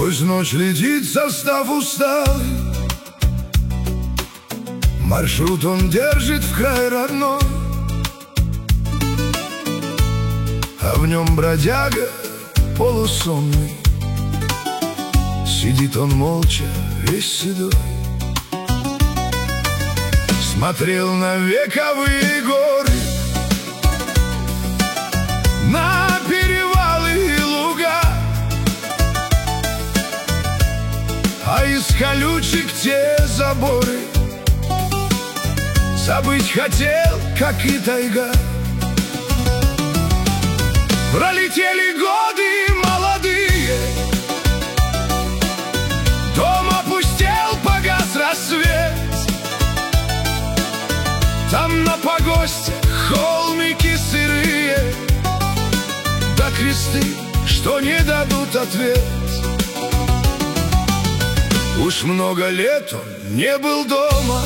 Сквозь ночь летит состав усталый, маршрут он держит в край родной, а в нем бродяга полусонный. Сидит он молча, весь седой, смотрел на вековые горы, на перевалы и луга, а из колючек те заборы забыть хотел, как и тайга. Пролетели годы молодые, дом опустел, погас рассвет. Там на погосте холмики сырые, да кресты, что не дадут ответ. Уж много лет он не был дома,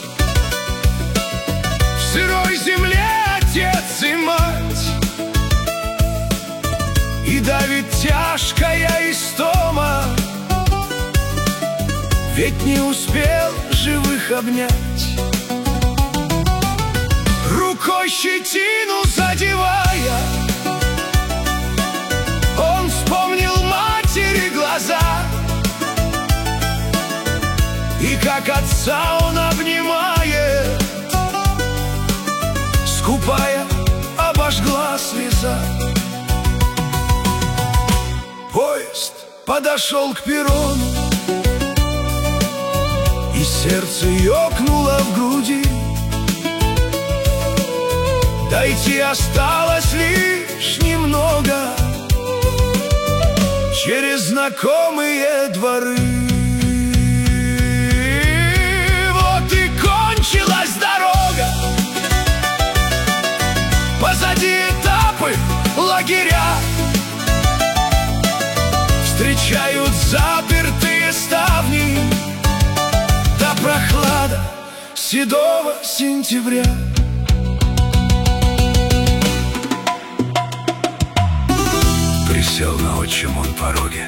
в сырой земле отец и мать, и давит тяжкая истома, ведь не успел живых обнять. Рукой щетину задевая, он вспомнил матери глаза, и как отца он обнимает, скупая обожгла слеза. Поезд подошел к перрону, и сердце ёкнуло в груди. Дойти осталось лишь немного, через знакомые дворы. Вот и кончилась дорога, позади этапы, лагеря, встречают запертые ставни, да прохлада седого сентября. Присел на отчим он пороге,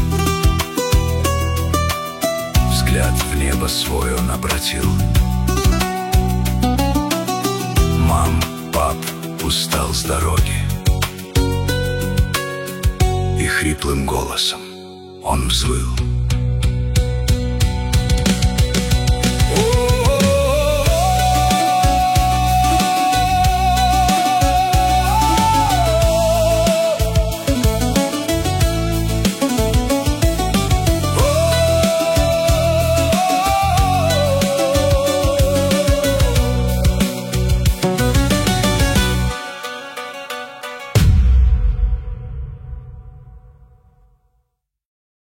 взгляд в небо свой он обратил. Мам, пап, устал с дороги, и хриплым голосом он взвыл.